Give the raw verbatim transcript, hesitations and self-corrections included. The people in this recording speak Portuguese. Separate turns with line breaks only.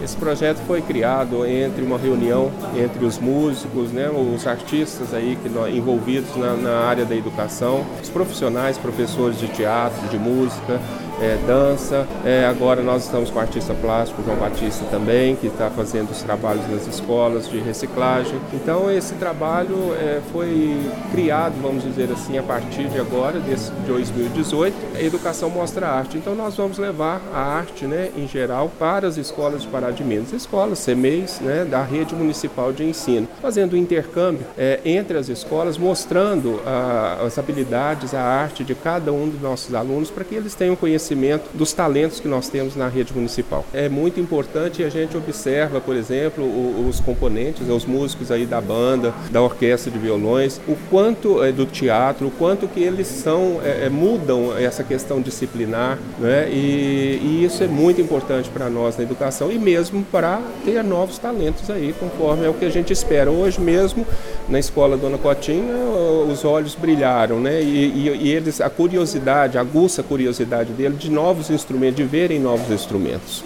Esse projeto foi criado entre uma reunião entre os músicos, né, os artistas aí que nós, envolvidos na, na área da educação, os profissionais, professores de teatro, de música, é, dança. É, agora nós estamos com o artista plástico João Batista também, que está fazendo os trabalhos nas escolas de reciclagem. Então esse trabalho é, foi criado, vamos dizer assim, a partir de agora, desse, de dois mil e dezoito. A educação mostra a arte. Então nós vamos levar a arte, né, em geral, para as escolas de Pará de Minas, escolas C M E Is, né, da rede municipal de ensino, fazendo um intercâmbio é, entre as escolas, mostrando a, as habilidades, a arte de cada um dos nossos alunos, para que eles tenham conhecimento dos talentos que nós temos na rede municipal. É muito importante, a gente observa, por exemplo, os componentes, os músicos aí da banda, da orquestra de violões, o quanto é, do teatro, o quanto que eles são, é, mudam essa questão disciplinar, né? e, e isso é muito importante para nós na educação e mesmo para ter novos talentos aí, conforme é o que a gente espera. Hoje mesmo, na escola Dona Cotinha, os olhos brilharam, né? e, e, e eles, a curiosidade, aguça a curiosidade deles de novos instrumentos, de verem novos instrumentos.